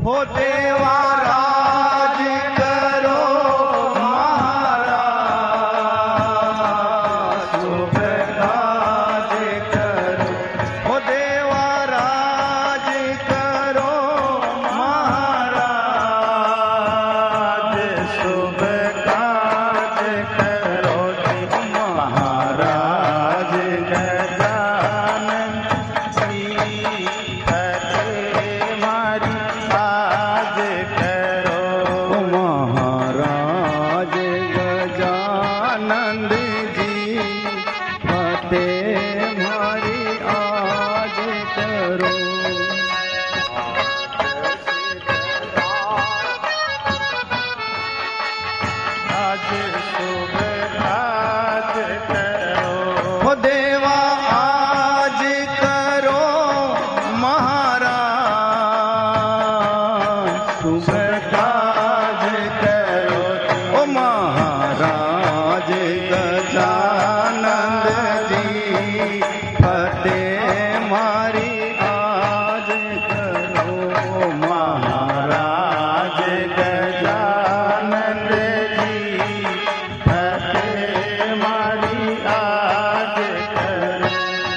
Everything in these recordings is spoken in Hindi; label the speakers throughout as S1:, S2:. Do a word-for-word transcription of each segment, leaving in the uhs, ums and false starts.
S1: हो देवा राज करो महाराज, शुभ काज करो। हो देवा राज करो महाराज, शुभ काज करो। महाराज गजानन जी फतेह मारी आज करो। महाराज गजानंद जी फतेह मारी आज करो। आज शुभ काज करो। हो देवा आज करो महाराज, शुभ काज करो। ओ महाराज गजानंद जी फतेह मारी आज करो। महाराज गजानंद जी फतेह मारी आज करो।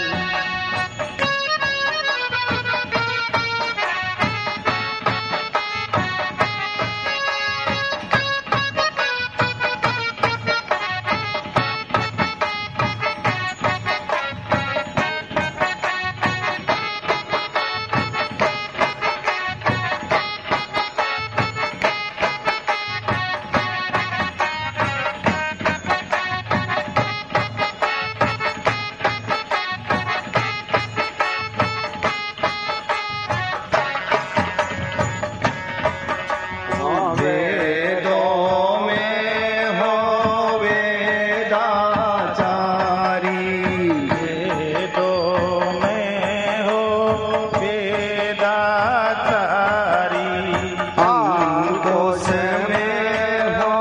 S1: वेदों में हो वेदाचारी, वेदों में हो वेदाचारी। अंकुश में हो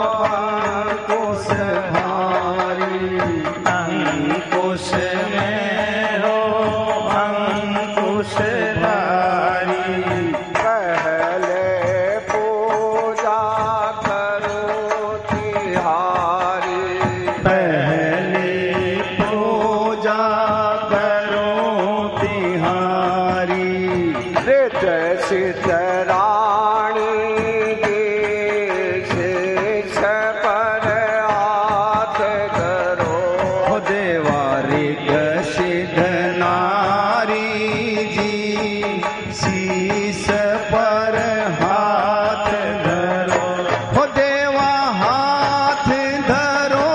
S1: अंकुशधारी, अंकुश में हो अंकुशधारी। पहले पूजा करो तिहारी, पहले पूजा करो तिहारी। रित सिद्ध रानी के शीश पर हाथ करो। हो देवा ऋग सिद्ध नारी जी शीश पर हाथ धरो। हो देवा हाथ धरो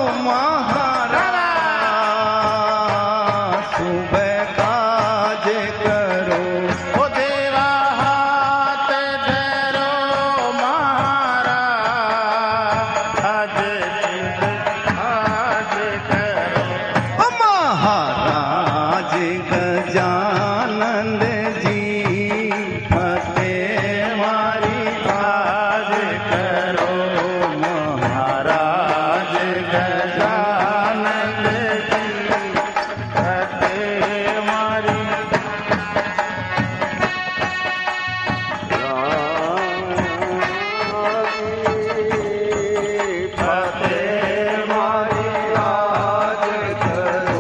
S1: महाराज, शुभ काज करो। हो देवा हाथ धरो महाराज, शुभ काज करो। ओ महाराज गजानंद जी फतेह मारी आज करो। महाराज गजानंद जी फतेह मारी फतेह मारी आज करो।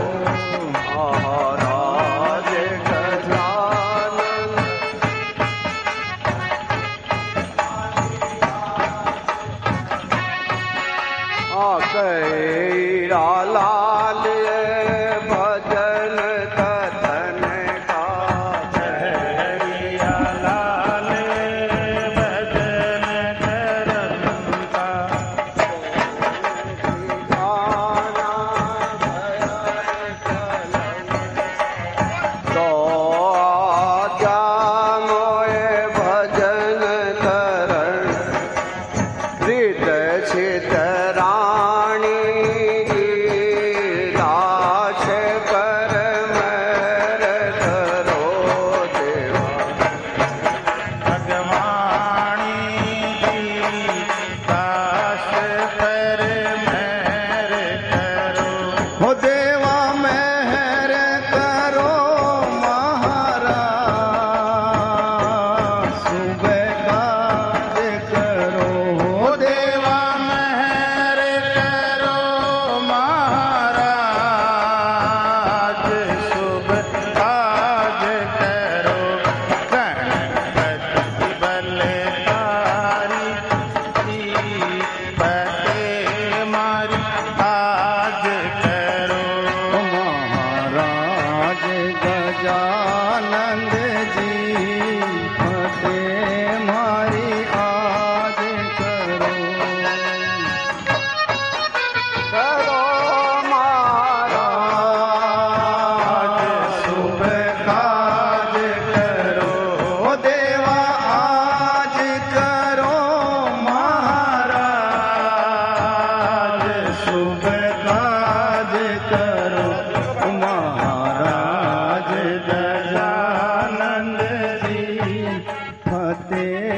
S1: महाराज गजानंद कैरा लाल भजन कथन का, कैरा लाल भजन करन का। गाना भजन कलन तो आजा मोए भजन करन। हृदय सिद्ध रानी शुभ काज करो देवा मेहर करो महाराज शुभ काज करो गणपति बलधारी बते मारी आज करो महाराज गजानंद जी फते मारी आज करो करो महाराज शुभ काज करो देवा आज करो महाराज शुभ काज करो महाराज गजानंद जी फते